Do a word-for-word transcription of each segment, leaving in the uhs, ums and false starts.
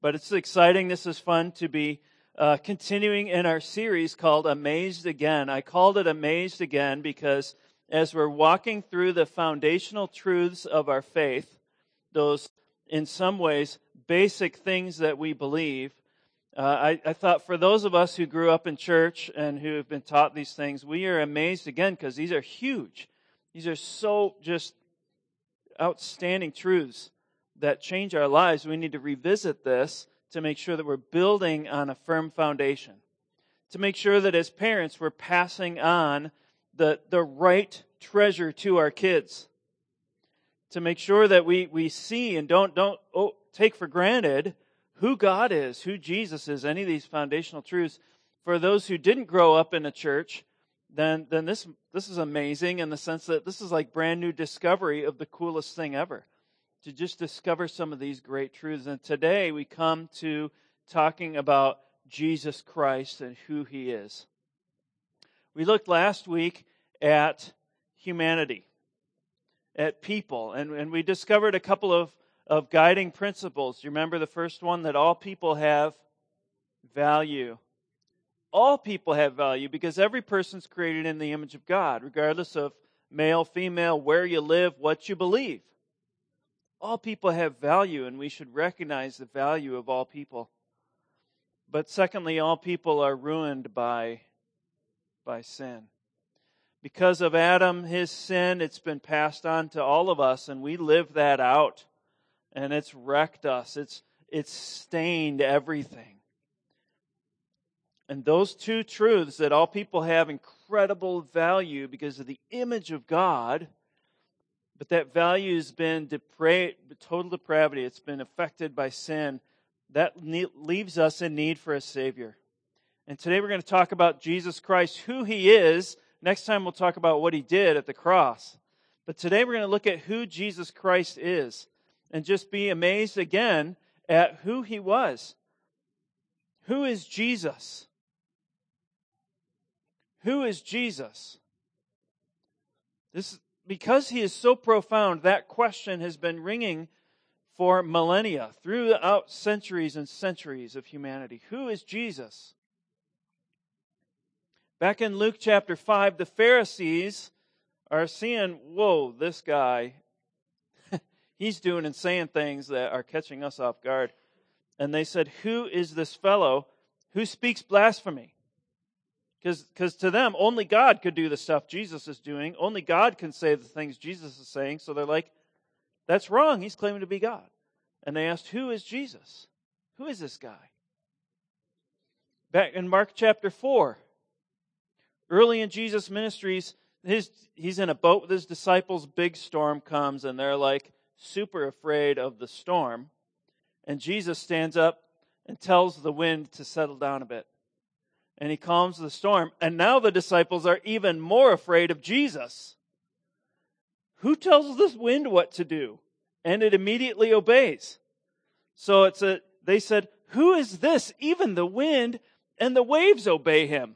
But it's exciting. This is fun to be uh, continuing in our series called Amazed Again. I called it Amazed Again because as we're walking through the foundational truths of our faith, those, in some ways, basic things that we believe, uh, I, I thought for those of us who grew up in church and who have been taught these things, we are amazed again because these are huge. These are so just outstanding truths that change our lives. We need to revisit this to make sure that we're building on a firm foundation. To make sure that as parents, we're passing on the, the right treasure to our kids. To make sure that we, we see and don't, don't oh, take for granted who God is, who Jesus is, any of these foundational truths. For those who didn't grow up in a church, then, then this, this is amazing in the sense that this is like brand new discovery of the coolest thing ever. To just discover some of these great truths. And today we come to talking about Jesus Christ and who He is. We looked last week at humanity, at people, and, and we discovered a couple of, of guiding principles. Do you remember the first one? That all people have value. All people have value because every person's created in the image of God, regardless of male, female, where you live, what you believe. All people have value, and we should recognize the value of all people. But secondly, all people are ruined by, by sin. Because of Adam, his sin, it's been passed on to all of us, and we live that out. And it's wrecked us. It's, it's stained everything. And those two truths, that all people have incredible value because of the image of God, but that value has been depraved, total depravity. It's been affected by sin. That leaves us in need for a Savior. And today we're going to talk about Jesus Christ, who He is. Next time we'll talk about what He did at the cross. But today we're going to look at who Jesus Christ is and just be amazed again at who He was. Who is Jesus? Who is Jesus? This Because He is so profound, that question has been ringing for millennia, throughout centuries and centuries of humanity. Who is Jesus? Back in Luke chapter five, the Pharisees are seeing, whoa, this guy, he's doing and saying things that are catching us off guard. And they said, who is this fellow who speaks blasphemy? Because to them, only God could do the stuff Jesus is doing. Only God can say the things Jesus is saying. So they're like, that's wrong. He's claiming to be God. And they asked, who is Jesus? Who is this guy? Back in Mark chapter four, early in Jesus' ministries, his, he's in a boat with his disciples. Big storm comes, and they're like super afraid of the storm. And Jesus stands up and tells the wind to settle down a bit. And He calms the storm. And now the disciples are even more afraid of Jesus. Who tells this wind what to do? And it immediately obeys. So it's a, they said, who is this? Even the wind and the waves obey Him.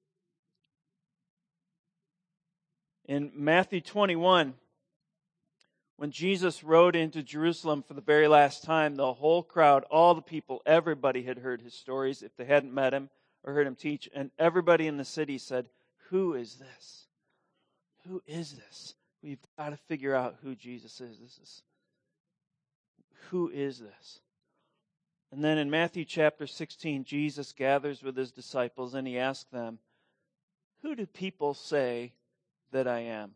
In Matthew twenty-one, when Jesus rode into Jerusalem for the very last time, the whole crowd, all the people, everybody had heard His stories if they hadn't met Him or heard Him teach, and everybody in the city said, who is this? Who is this? We've got to figure out who Jesus is. This is, who is this? And then in Matthew chapter sixteen, Jesus gathers with His disciples and He asks them, who do people say that I am?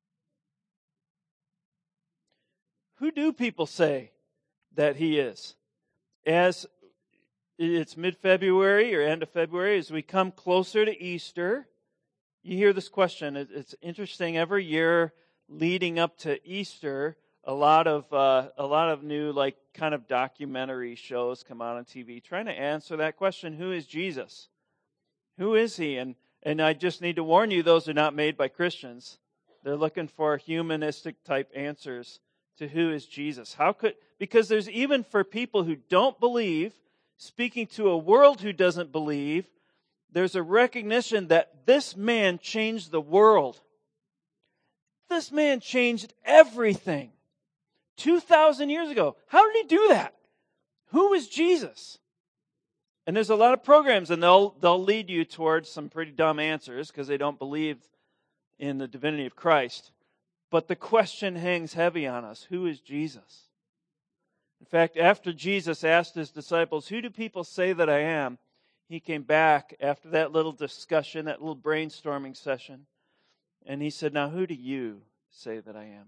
Who do people say that He is? As it's mid-February or end of February, as we come closer to Easter, you hear this question. It's interesting. Every year leading up to Easter, a lot of uh, a lot of new like kind of documentary shows come out on T V trying to answer that question: who is Jesus? Who is He? And and I just need to warn you, those are not made by Christians. They're looking for humanistic type answers to who is Jesus. How could because there's even for people who don't believe, speaking to a world who doesn't believe, there's a recognition that this man changed the world. This man changed everything. two thousand years ago. How did He do that? Who is Jesus? And there's a lot of programs, and they'll they'll lead you towards some pretty dumb answers because they don't believe in the divinity of Christ. But the question hangs heavy on us. Who is Jesus? In fact, after Jesus asked his disciples, who do people say that I am? He came back after that little discussion, that little brainstorming session, and he said, now who do you say that I am?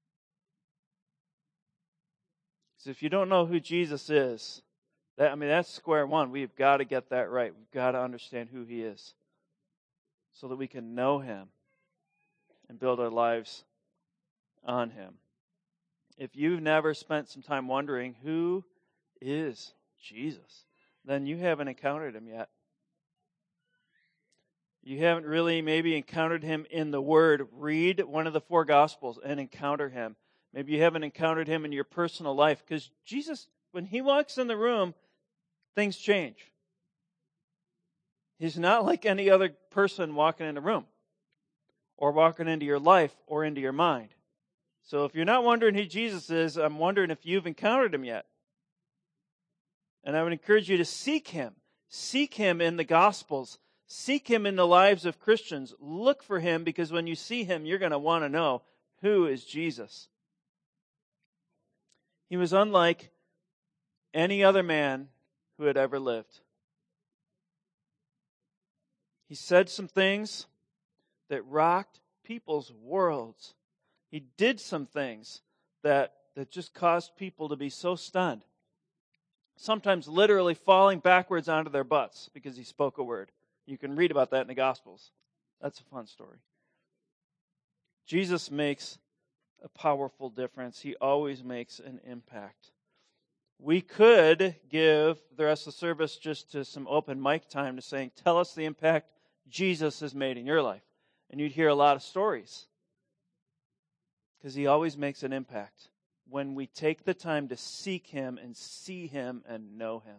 Because if you don't know who Jesus is, that, I mean, that's square one. We've got to get that right. We've got to understand who he is so that we can know him and build our lives on him. If you've never spent some time wondering who is Jesus, then you haven't encountered him yet. You haven't really maybe encountered him in the Word. Read one of the four Gospels and encounter him. Maybe you haven't encountered him in your personal life, because Jesus, when he walks in the room, things change. He's not like any other person walking in the room or walking into your life or into your mind. So if you're not wondering who Jesus is, I'm wondering if you've encountered him yet. And I would encourage you to seek him. Seek him in the Gospels. Seek him in the lives of Christians. Look for him, because when you see him, you're going to want to know, who is Jesus? He was unlike any other man who had ever lived. He said some things that rocked people's worlds. He did some things that, that just caused people to be so stunned. Sometimes literally falling backwards onto their butts because he spoke a word. You can read about that in the Gospels. That's a fun story. Jesus makes a powerful difference. He always makes an impact. We could give the rest of the service just to some open mic time to saying, tell us the impact Jesus has made in your life. And you'd hear a lot of stories. Because he always makes an impact when we take the time to seek him and see him and know him.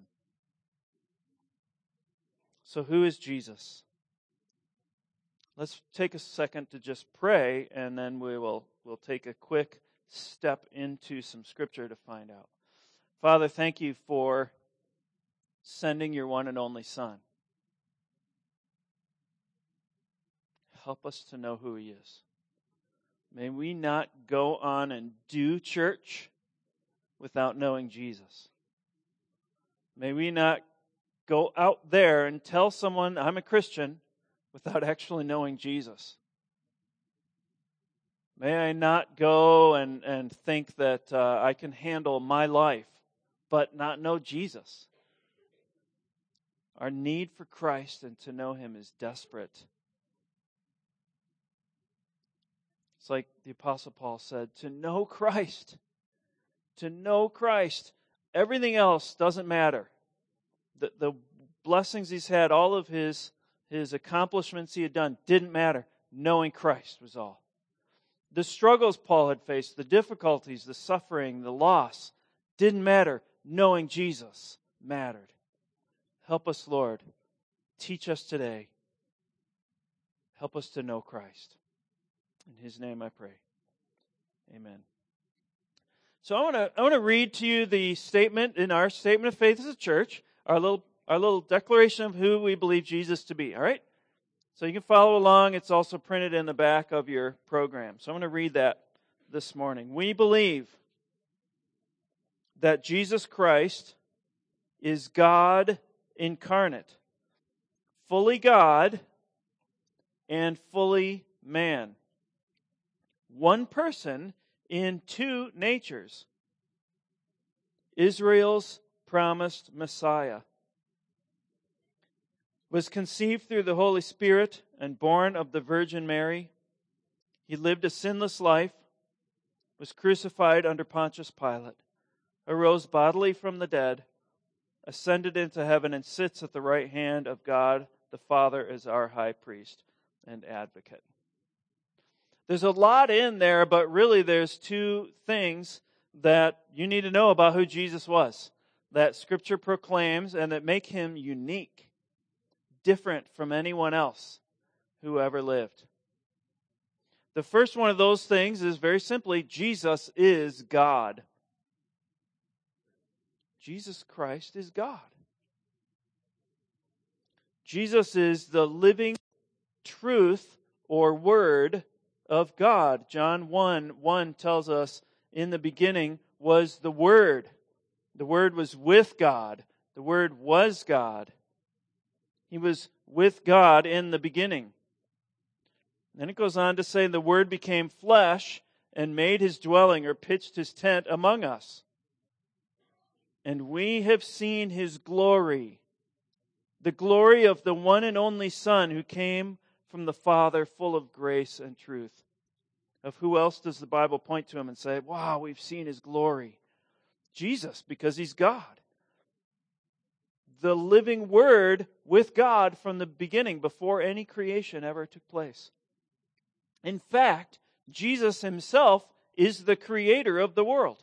So who is Jesus? Let's take a second to just pray, and then we will we'll take a quick step into some scripture to find out. Father, thank you for sending your one and only Son. Help us to know who he is. May we not go on and do church without knowing Jesus. May we not go out there and tell someone I'm a Christian without actually knowing Jesus. May I not go and, and think that uh, I can handle my life but not know Jesus. Our need for Christ and to know him is desperate. It's like the Apostle Paul said, to know Christ, to know Christ, everything else doesn't matter. The, the blessings he's had, all of his, his accomplishments he had done, didn't matter. Knowing Christ was all. The struggles Paul had faced, the difficulties, the suffering, the loss, didn't matter. Knowing Jesus mattered. Help us, Lord. Teach us today. Help us to know Christ. In his name I pray. Amen. So I want to I want to read to you the statement in our statement of faith as a church, our little our little declaration of who we believe Jesus to be, all right? So you can follow along. It's also printed in the back of your program. So I'm going to read that this morning. We believe that Jesus Christ is God incarnate, fully God and fully man. One person in two natures. Israel's promised Messiah was conceived through the Holy Spirit and born of the Virgin Mary. He lived a sinless life, was crucified under Pontius Pilate, arose bodily from the dead, ascended into heaven, and sits at the right hand of God the Father as our high priest and advocate. There's a lot in there, but really there's two things that you need to know about who Jesus was, that Scripture proclaims and that make him unique, different from anyone else who ever lived. The first one of those things is very simply, Jesus is God. Jesus Christ is God. Jesus is the living truth or word of God. John one one tells us, in the beginning was the Word. The Word was with God. The Word was God. He was with God in the beginning. Then it goes on to say, the Word became flesh and made His dwelling, or pitched His tent among us. And we have seen His glory, the glory of the one and only Son who came from the Father, full of grace and truth. Of who else does the Bible point to Him and say, wow, we've seen His glory? Jesus, because He's God. The living Word with God from the beginning, before any creation ever took place. In fact, Jesus Himself is the creator of the world.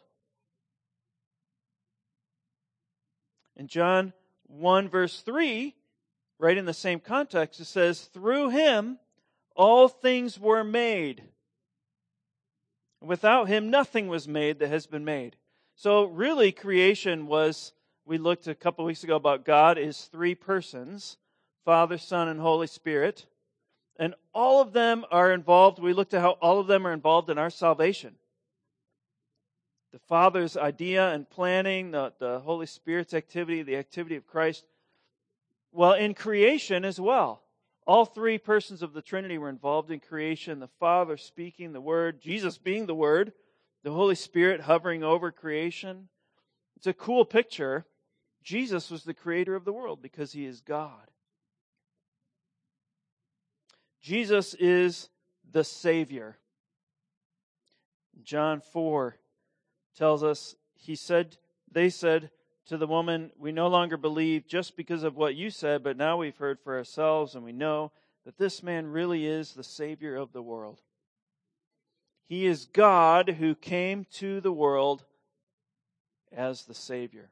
In John one verse three, right in the same context, it says, through Him all things were made. Without Him nothing was made that has been made. So really creation was, we looked a couple weeks ago about God is three persons, Father, Son, and Holy Spirit. And all of them are involved, we looked at how all of them are involved in our salvation. The Father's idea and planning, the, the Holy Spirit's activity, the activity of Christ. Well, in creation as well. All three persons of the Trinity were involved in creation. The Father speaking the Word, Jesus being the Word, the Holy Spirit hovering over creation. It's a cool picture. Jesus was the creator of the world because He is God. Jesus is the Savior. John four tells us, he said, they said to the woman, we no longer believe just because of what you said, but now we've heard for ourselves and we know that this man really is the Savior of the world. He is God who came to the world as the Savior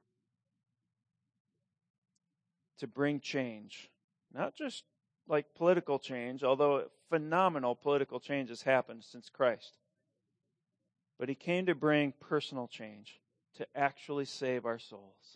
to bring change. Not just like political change, although phenomenal political change has happened since Christ. But He came to bring personal change, to actually save our souls.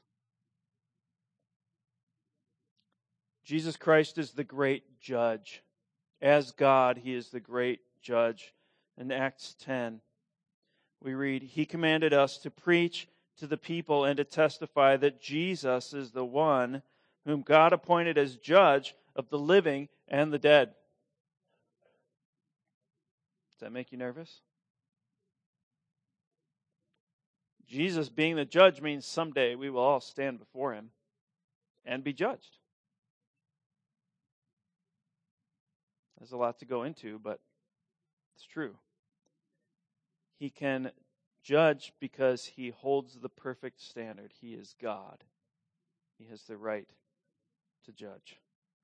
Jesus Christ is the great judge. As God, He is the great judge. In Acts ten, we read, He commanded us to preach to the people and to testify that Jesus is the one whom God appointed as judge of the living and the dead. Does that make you nervous? Jesus being the judge means someday we will all stand before Him and be judged. There's a lot to go into, but it's true. He can judge because He holds the perfect standard. He is God. He has the right to judge.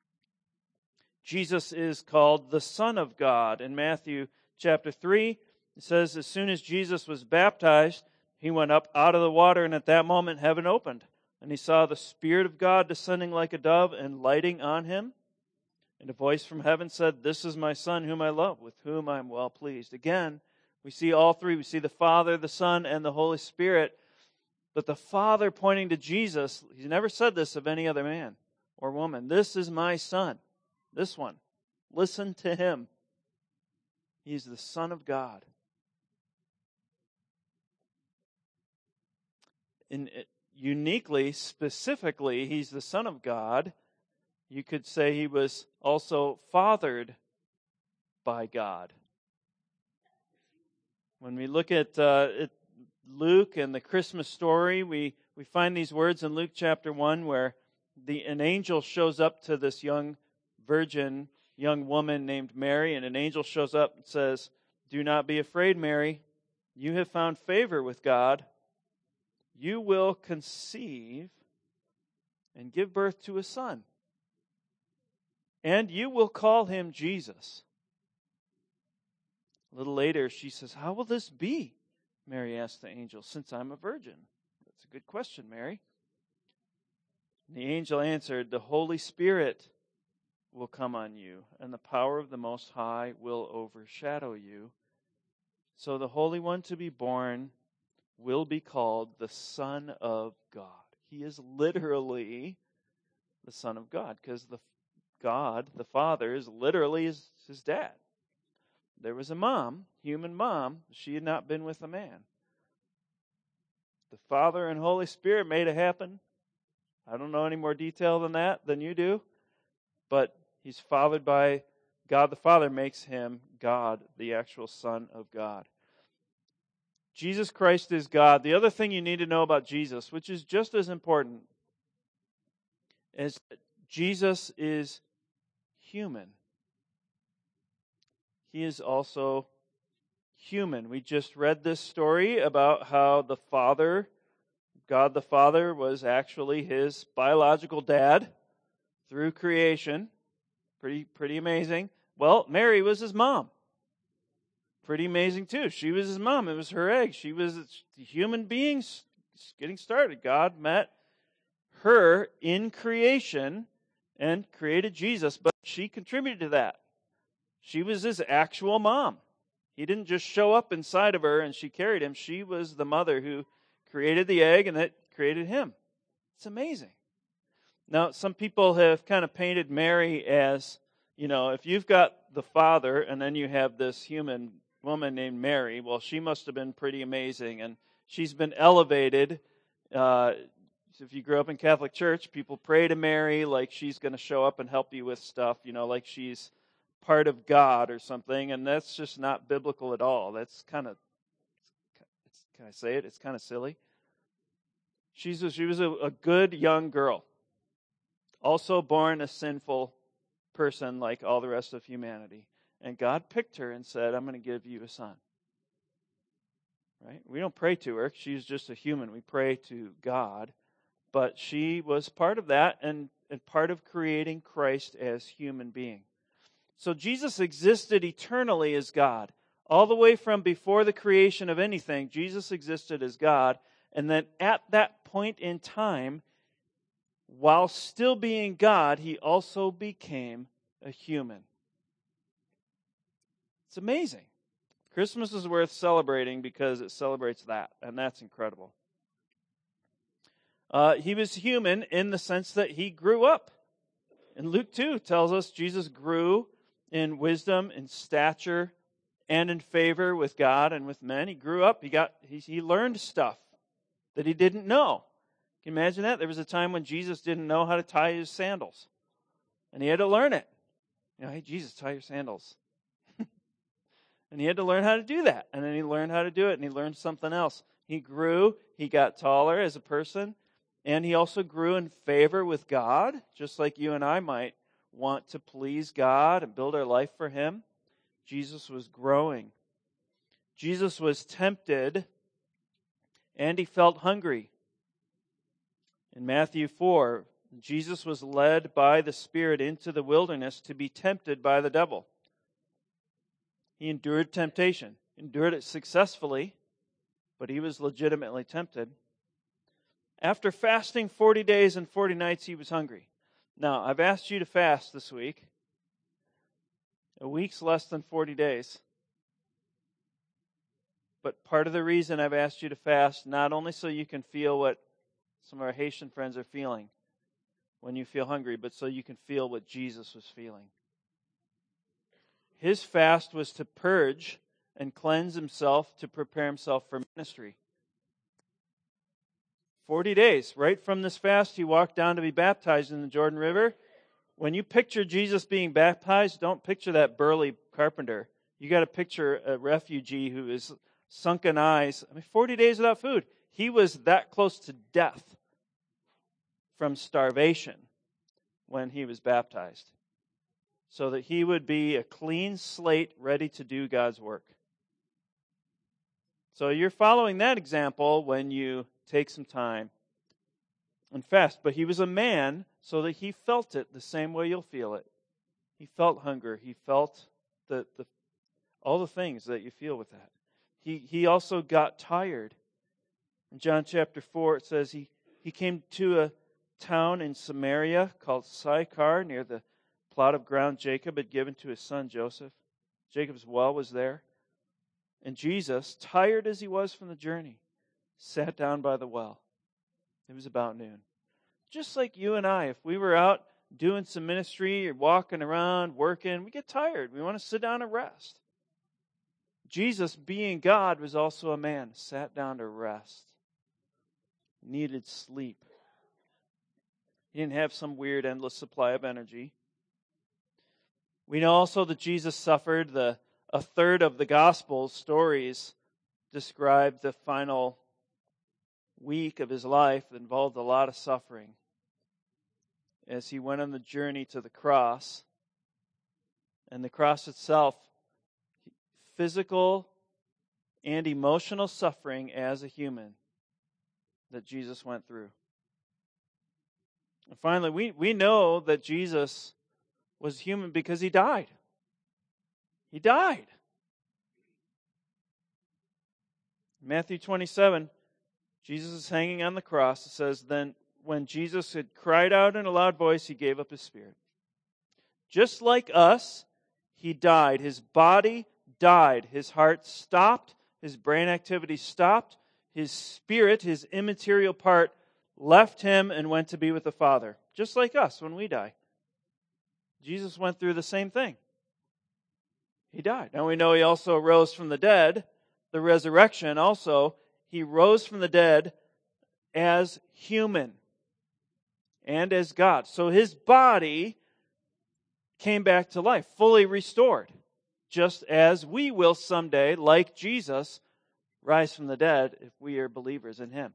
Jesus is called the Son of God. In Matthew chapter three, it says, as soon as Jesus was baptized, He went up out of the water, and at that moment heaven opened. And He saw the Spirit of God descending like a dove and lighting on Him. And a voice from heaven said, this is my Son whom I love, with whom I am well pleased. Again, we see all three. We see the Father, the Son, and the Holy Spirit. But the Father pointing to Jesus, He's never said this of any other man or woman. This is my Son. This one. Listen to Him. He's the Son of God. In, uniquely, specifically, He's the Son of God. You could say He was also fathered by God. When we look at, uh, at Luke and the Christmas story, we, we find these words in Luke chapter one where the, an angel shows up to this young virgin, young woman named Mary, and an angel shows up and says, do not be afraid, Mary. You have found favor with God. You will conceive and give birth to a son. And you will call Him Jesus. A little later, she says, how will this be? Mary asked the angel, since I'm a virgin. That's a good question, Mary. And the angel answered, the Holy Spirit will come on you, and the power of the Most High will overshadow you. So the Holy One to be born will be called the Son of God. He is literally the Son of God, because the God, the Father, is literally his, his dad. There was a mom, human mom. She had not been with a man. The Father and Holy Spirit made it happen. I don't know any more detail than that than you do, but he's fathered by God the Father, makes him God, the actual Son of God. Jesus Christ is God. The other thing you need to know about Jesus, which is just as important, is that Jesus is human. He is also human. We just read this story about how the Father, God the Father, was actually his biological dad through creation. Pretty, pretty amazing. Well, Mary was his mom. Pretty amazing too. She was his mom. It was her egg. She was the human beings getting started. God met her in creation and created Jesus, but she contributed to that. She was his actual mom. He didn't just show up inside of her and she carried him. She was the mother who created the egg and that created him. It's amazing. Now, some people have kind of painted Mary as, you know, if you've got the Father and then you have this human woman named Mary, well, she must have been pretty amazing. And she's been elevated. Uh, if you grew up in Catholic Church, people pray to Mary like she's going to show up and help you with stuff, you know, like she's part of God or something, and that's just not biblical at all. That's kind of, can I say it? It's kind of silly. She's a, she was a, a good young girl, also born a sinful person like all the rest of humanity. And God picked her and said, I'm going to give you a son. Right? We don't pray to her. She's just a human. We pray to God. But she was part of that and, and part of creating Christ as human being. So Jesus existed eternally as God. All the way from before the creation of anything, Jesus existed as God. And then at that point in time, while still being God, he also became a human. It's amazing. Christmas is worth celebrating because it celebrates that, and that's incredible. Uh, he was human in the sense that he grew up. And Luke two tells us Jesus grew in wisdom, in stature, and in favor with God and with men. He grew up. He got. He, he learned stuff that he didn't know. Can you imagine that? There was a time when Jesus didn't know how to tie his sandals, and he had to learn it. You know, hey, Jesus, tie your sandals. And he had to learn how to do that. And then he learned how to do it, and he learned something else. He grew. He got taller as a person, and he also grew in favor with God, just like you and I might want to please God and build our life for him. Jesus was growing. Jesus was tempted, and he felt hungry. In Matthew four, Jesus was led by the Spirit into the wilderness to be tempted by the devil. He endured temptation, endured it successfully, but he was legitimately tempted. After fasting forty days and forty nights, he was hungry. Now, I've asked you to fast this week. A week's less than forty days. But part of the reason I've asked you to fast, not only so you can feel what some of our Haitian friends are feeling when you feel hungry, but so you can feel what Jesus was feeling. His fast was to purge and cleanse himself to prepare himself for ministry. Forty days. Right from this fast, he walked down to be baptized in the Jordan River. When you picture Jesus being baptized, don't picture that burly carpenter. You got to picture a refugee who is sunken eyes. I mean, forty days without food. He was that close to death from starvation when he was baptized, so that he would be a clean slate ready to do God's work. So you're following that example when you take some time and fast. But he was a man, so that he felt it the same way you'll feel it. He felt hunger. He felt the, the all the things that you feel with that. He he also got tired. In John chapter four, it says he, he came to a town in Samaria called Sychar, near the plot of ground Jacob had given to his son Joseph. Jacob's well was there. And Jesus, tired as he was from the journey, sat down by the well. It was about noon. Just like you and I, if we were out doing some ministry or walking around, working, we get tired. We want to sit down and rest. Jesus, being God, was also a man, sat down to rest. Needed sleep. He didn't have some weird endless supply of energy. We know also that Jesus suffered. The a third of the gospel stories describe the final week of his life that involved a lot of suffering as he went on the journey to the cross. And the cross itself, physical and emotional suffering as a human that Jesus went through. And finally, we, we know that Jesus was human because he died. He died. Matthew twenty-seven, Jesus is hanging on the cross. It says, then when Jesus had cried out in a loud voice, he gave up his spirit. Just like us, he died. His body died. His heart stopped. His brain activity stopped. His spirit, his immaterial part, left him and went to be with the Father. Just like us when we die. Jesus went through the same thing. He died. Now we know he also rose from the dead. The resurrection also, he rose from the dead as human and as God. So his body came back to life, fully restored, just as we will someday, like Jesus, rise from the dead if we are believers in him.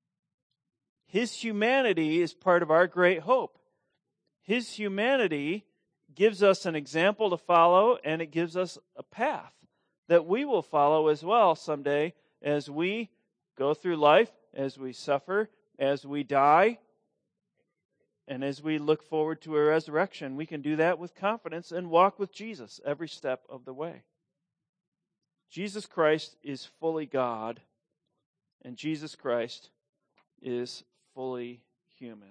His humanity is part of our great hope. His humanity gives us an example to follow, and it gives us a path that we will follow as well someday as we go through life, as we suffer, as we die, and as we look forward to a resurrection. We can do that with confidence and walk with Jesus every step of the way. Jesus Christ is fully God, and Jesus Christ is fully human.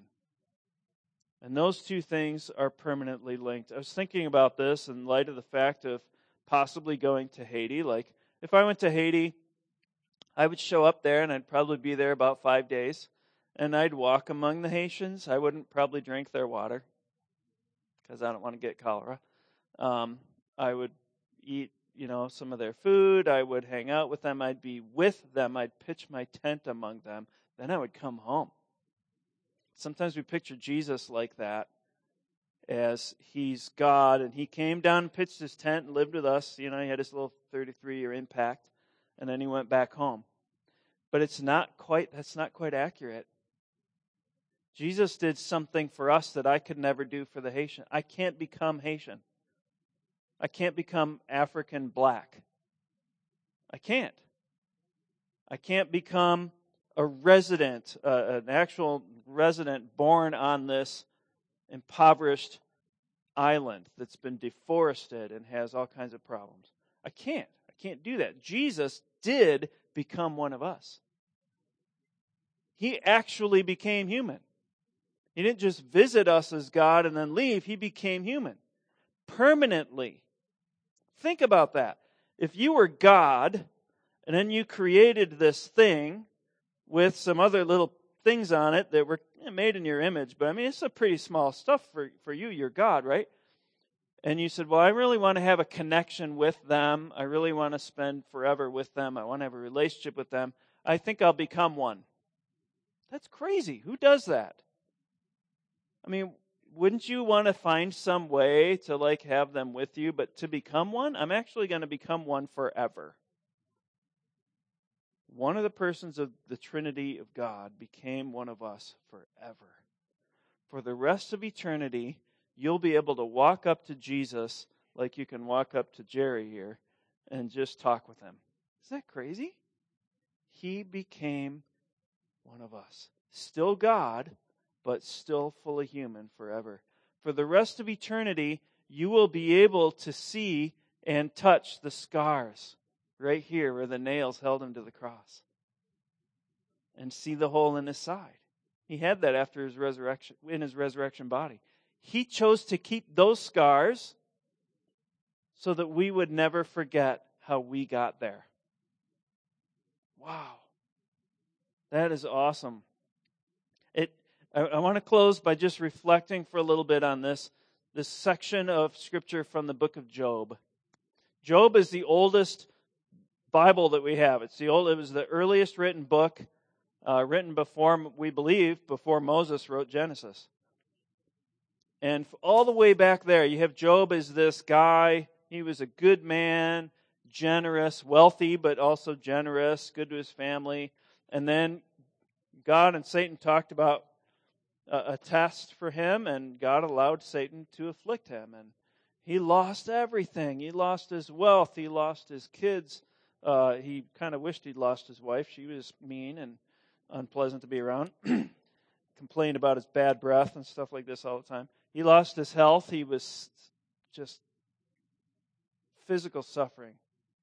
And those two things are permanently linked. I was thinking about this in light of the fact of possibly going to Haiti. Like, if I went to Haiti, I would show up there and I'd probably be there about five days. And I'd walk among the Haitians. I wouldn't probably drink their water because I don't want to get cholera. Um, I would eat, you know, some of their food. I would hang out with them. I'd be with them. I'd pitch my tent among them. Then I would come home. Sometimes we picture Jesus like that, as he's God, and he came down and pitched his tent and lived with us. You know, he had his little thirty-three-year impact, and then he went back home. But it's not quite, that's not quite accurate. Jesus did something for us that I could never do for the Haitian. I can't become Haitian. I can't become African black. I can't. I can't become a resident, uh, an actual resident born on this impoverished island that's been deforested and has all kinds of problems. I can't. I can't do that. Jesus did become one of us. He actually became human. He didn't just visit us as God and then leave. He became human permanently. Think about that. If you were God and then you created this thing with some other little things on it that were made in your image, but I mean, it's a pretty small stuff for, for you. You're God, right? And you said, well, I really want to have a connection with them. I really want to spend forever with them. I want to have a relationship with them. I think I'll become one. That's crazy. Who does that? I mean, wouldn't you want to find some way to like have them with you, but to become one? I'm actually going to become one forever. One of the persons of the Trinity of God became one of us forever. For the rest of eternity, you'll be able to walk up to Jesus like you can walk up to Jerry here and just talk with him. Isn't that crazy? He became one of us. Still God, but still fully human forever. For the rest of eternity, you will be able to see and touch the scars right here where the nails held him to the cross, and see the hole in his side. He had that after his resurrection, in his resurrection body. He chose to keep those scars so that we would never forget how we got there. Wow. That is awesome. I, I want to close by just reflecting for a little bit on this, this section of Scripture from the book of Job. Job is the oldest Bible that we have. It's the old. It was the earliest written book, uh, written before, we believe, before Moses wrote Genesis. And all the way back there, you have Job as this guy. He was a good man, generous, wealthy, but also generous, good to his family. And then God and Satan talked about a, a test for him, and God allowed Satan to afflict him. And he lost everything. He lost his wealth. He lost his kids. Uh, he kind of wished he'd lost his wife. She was mean and unpleasant to be around. Complained about his bad breath and stuff like this all the time. He lost his health. He was just physical suffering.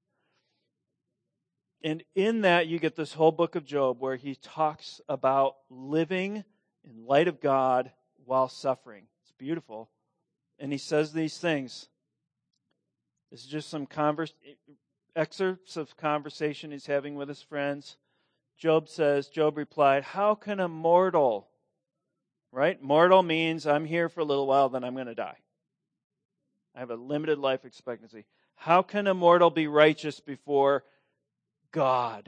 And in that, you get this whole book of Job where he talks about living in light of God while suffering. It's beautiful. And he says these things. This is just some converse, excerpts of conversation he's having with his friends. Job says, Job replied, "How can a mortal," right? Mortal means I'm here for a little while, then I'm going to die. I have a limited life expectancy. How can a mortal be righteous before God?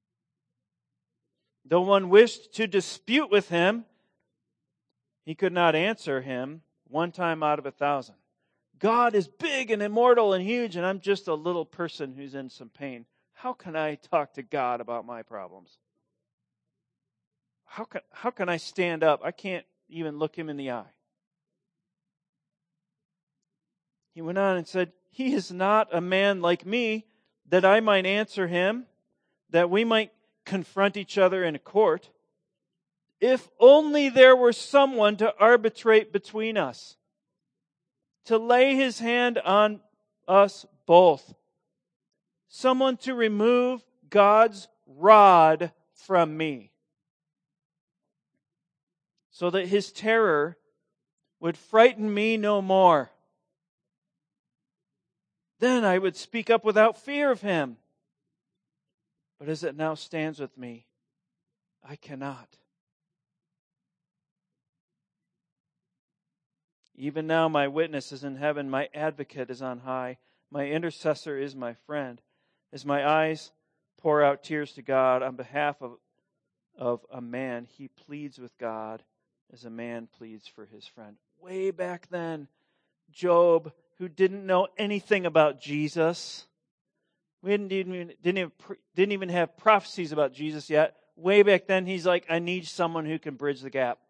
Though one wished to dispute with him, he could not answer him one time out of a thousand. God is big and immortal and huge, and I'm just a little person who's in some pain. How can I talk to God about my problems? How can, how can I stand up? I can't even look him in the eye. He went on and said, "He is not a man like me, that I might answer him, that we might confront each other in a court. If only there were someone to arbitrate between us, to lay his hand on us both, someone to remove God's rod from me, so that his terror would frighten me no more. Then I would speak up without fear of him. But as it now stands with me, I cannot. Even now my witness is in heaven, my advocate is on high, my intercessor is my friend. As my eyes pour out tears to God on behalf of, of a man, he pleads with God as a man pleads for his friend." Way back then, Job, who didn't know anything about Jesus, we didn't even, didn't even, didn't even have prophecies about Jesus yet. Way back then, he's like, I need someone who can bridge the gap.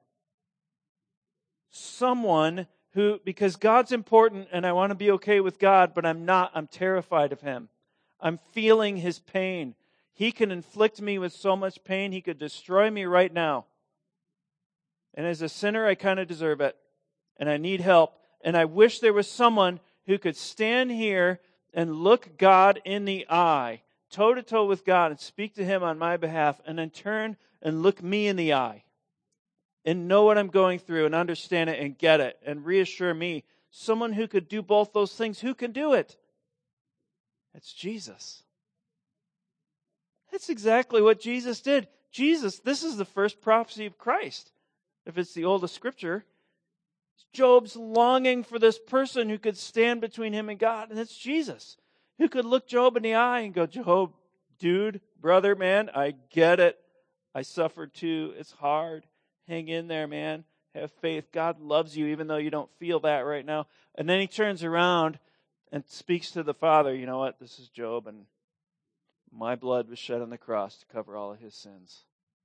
Someone who, because God's important and I want to be okay with God, but I'm not, I'm terrified of him. I'm feeling his pain. He can inflict me with so much pain, he could destroy me right now. And as a sinner, I kind of deserve it. And I need help. And I wish there was someone who could stand here and look God in the eye, toe to toe with God, and speak to him on my behalf, and then turn and look me in the eye and know what I'm going through and understand it and get it and reassure me. Someone who could do both those things, who can do it? It's Jesus. That's exactly what Jesus did. Jesus, this is the first prophecy of Christ. If it's the oldest scripture, Job's longing for this person who could stand between him and God, and it's Jesus, who could look Job in the eye and go, Job, dude, brother, man, I get it. I suffered too. It's hard. Hang in there, man. Have faith. God loves you even though you don't feel that right now. And then he turns around and speaks to the Father. You know what? This is Job, and my blood was shed on the cross to cover all of his sins.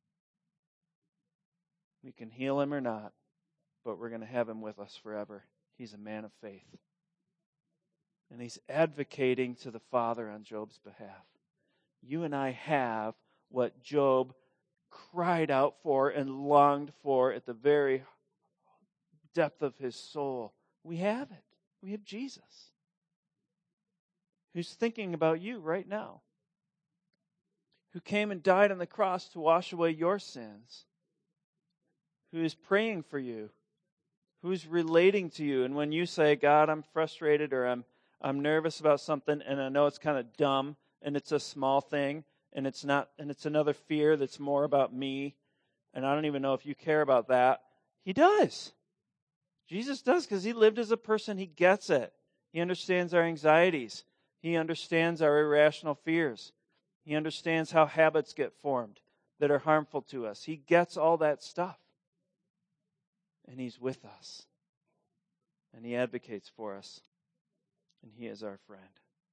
We can heal him or not, but we're going to have him with us forever. He's a man of faith. And he's advocating to the Father on Job's behalf. You and I have what Job cried out for and longed for at the very depth of his soul. We have it. We have Jesus, who's thinking about you right now, who came and died on the cross to wash away your sins, who is praying for you, who's relating to you. And when you say, God, I'm frustrated, or I'm I'm nervous about something, and I know it's kind of dumb, and it's a small thing, and it's not, and it's another fear that's more about me, and I don't even know if you care about that, He does. Jesus does, because he lived as a person. He gets it. He understands our anxieties. He understands our irrational fears. He understands how habits get formed that are harmful to us. He gets all that stuff. And he's with us. And he advocates for us. And he is our friend.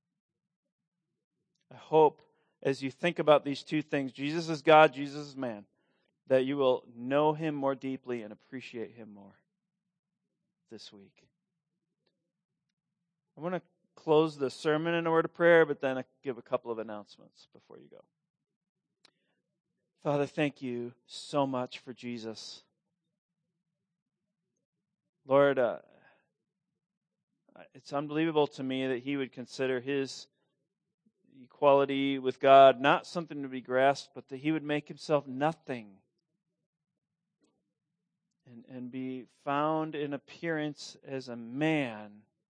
I hope as you think about these two things, Jesus is God, Jesus is man, that you will know him more deeply and appreciate him more this week. I want to close the sermon in a word of prayer, but then I give a couple of announcements before you go. Father, thank you so much for Jesus. Lord, uh, it's unbelievable to me that he would consider his equality with God not something to be grasped, but that he would make himself nothing and, and be found in appearance as a man,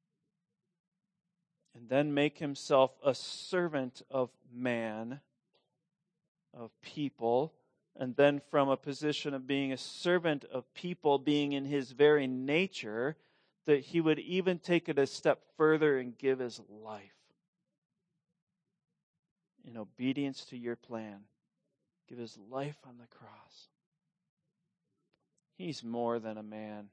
and then make himself a servant of man, of people, and then from a position of being a servant of people, being in his very nature, that he would even take it a step further and give his life in obedience to your plan. Give his life on the cross. He's more than a man.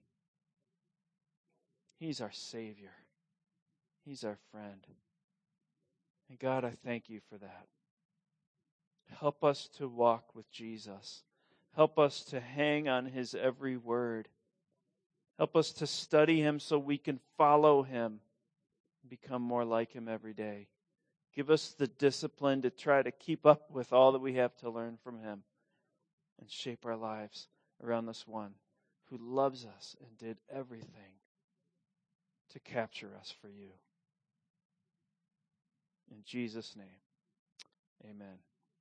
He's our Savior. He's our friend. And God, I thank you for that. Help us to walk with Jesus. Help us to hang on his every word. Help us to study him so we can follow him and become more like him every day. Give us the discipline to try to keep up with all that we have to learn from him and shape our lives around this one who loves us and did everything to capture us for you. In Jesus' name, amen.